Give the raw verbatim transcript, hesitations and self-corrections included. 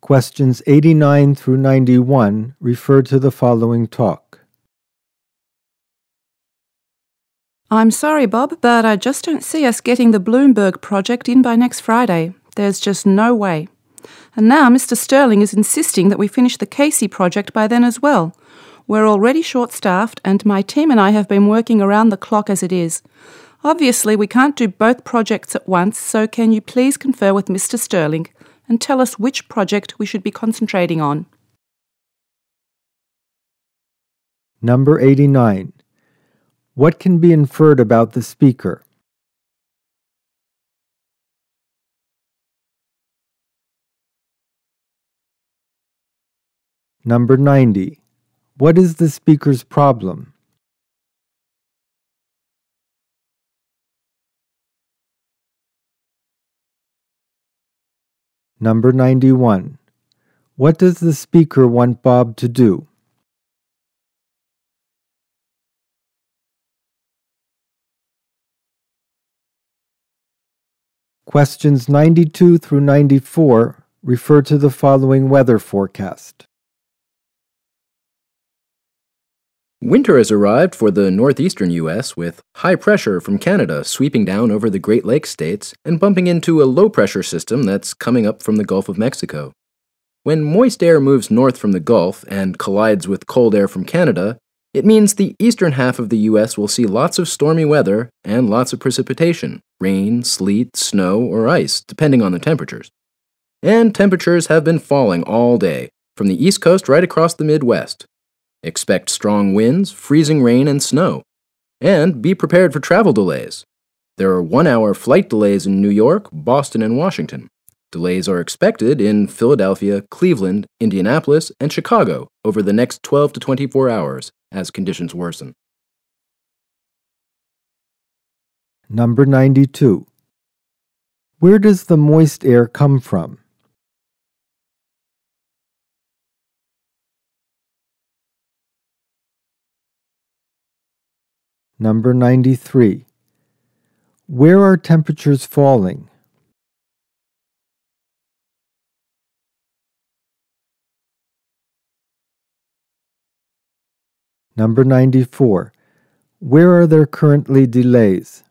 Questions eighty-nine through ninety-one refer to the following talk. I'm sorry, Bob, but I just don't see us getting the Bloomberg project in by next Friday. There's just no way. And now Mister Sterling is insisting that we finish the Casey project by then as well. We're already short-staffed, and my team and I have been working around the clock as it is. Obviously, we can't do both projects at once, so can you please confer with Mister Sterling and tell us which project we should be concentrating on? Number eighty-nine. What can be inferred about the speaker? Number ninety. What is the speaker's problem? Number ninety-one. What does the speaker want Bob to do? Questions ninety-two through ninety-four refer to the following weather forecast. Winter has arrived for the northeastern U S with high pressure from Canada sweeping down over the Great Lakes states and bumping into a low-pressure system that's coming up from the Gulf of Mexico. When moist air moves north from the Gulf and collides with cold air from Canada, it means the eastern half of the U S will see lots of stormy weather and lots of precipitation, rain, sleet, snow, or ice, depending on the temperatures. And temperatures have been falling all day, from the East Coast right across the Midwest. Expect strong winds, freezing rain, and snow. And be prepared for travel delays. There are one-hour flight delays in New York, Boston, and Washington. Delays are expected in Philadelphia, Cleveland, Indianapolis, and Chicago over the next twelve to twenty-four hours as conditions worsen. Number ninety-two. Where does the moist air come from? Number ninety-three. Where are temperatures falling? Number ninety-four. Where are there currently delays?